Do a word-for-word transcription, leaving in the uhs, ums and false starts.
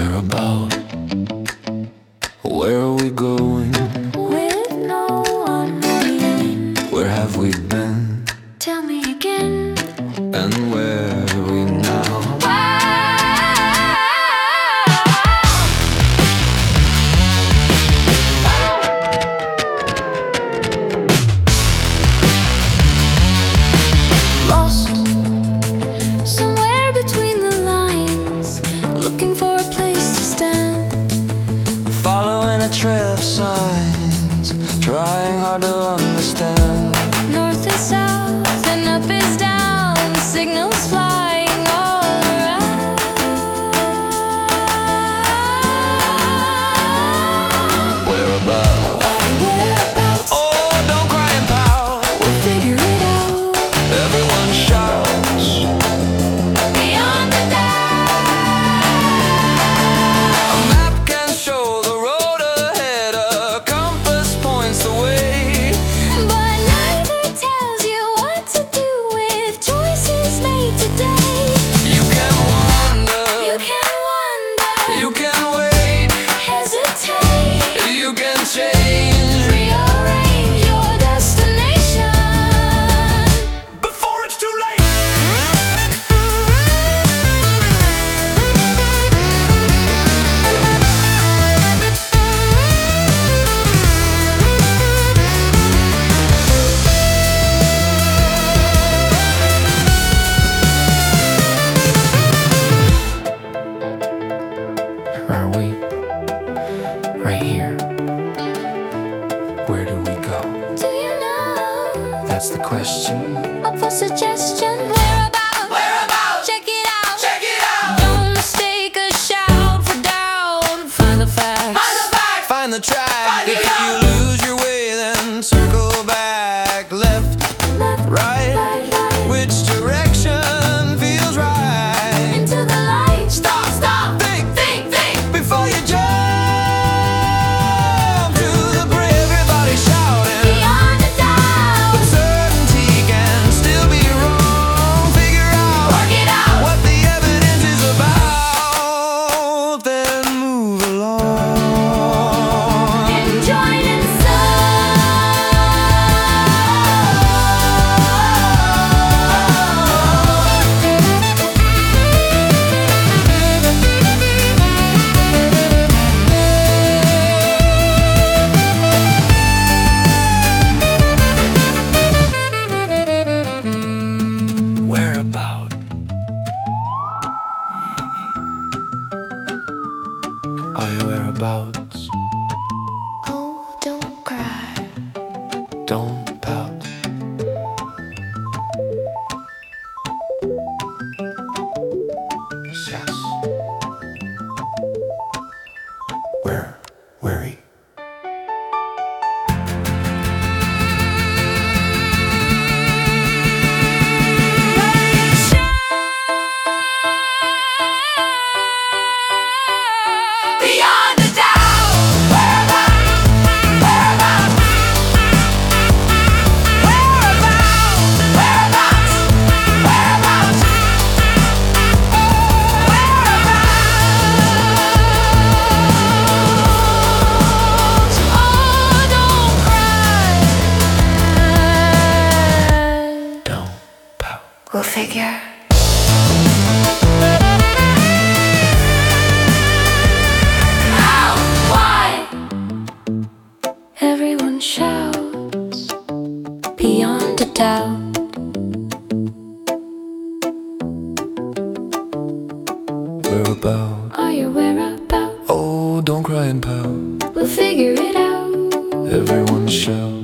Whereabout? Where are we going? With no one knowing. Where have we been? Tell me again. And where are we now? Lost somewhere between the lines, looking for a place to stand. Following a trail of signs, trying hard to understand. North is south and up is down, signals flying all around. Whereabout? Whereabouts? Oh, don't cry and pout. We'll figure it out. Everyone shouts. Beyond the doubt. A map can show the road ahead, a compass points the way. But neither tells you what to do with choices made today. You can wander, You can wonder, you can wait, hesitate, you can change rearrange your destination before it's too late. Are we right here? Where do we go? Do you know? That's the question. Up for suggestion. Whereabouts? Whereabouts? Check it out. Check it out. Don't mistake a shout for doubt. Find the facts. Find the fact. Find the track. Find it If out. you lose your way, then circle back. Left, Left, right. right, right. Which direction feels right? Into the light. Stop, stop. Think, think, think before you jump to the bridge. Everybody shouting. Beyond a doubt. But certainty can still be wrong. Figure out, Work it out. what the evidence is about, then move along. And join in Whereabout? Are you whereabouts? Oh, don't cry. Don't pout. Yes. Where? Where he? Beyond a doubt. Whereabouts? Whereabouts? Whereabouts? Whereabouts? Whereabouts? Whereabouts? Oh, don't cry. Don't pout. We'll figure. Out. Why? Everyone shouts beyond a doubt. Whereabout? Are you whereabouts? Oh, don't cry and pout. We'll figure it out. Everyone shout.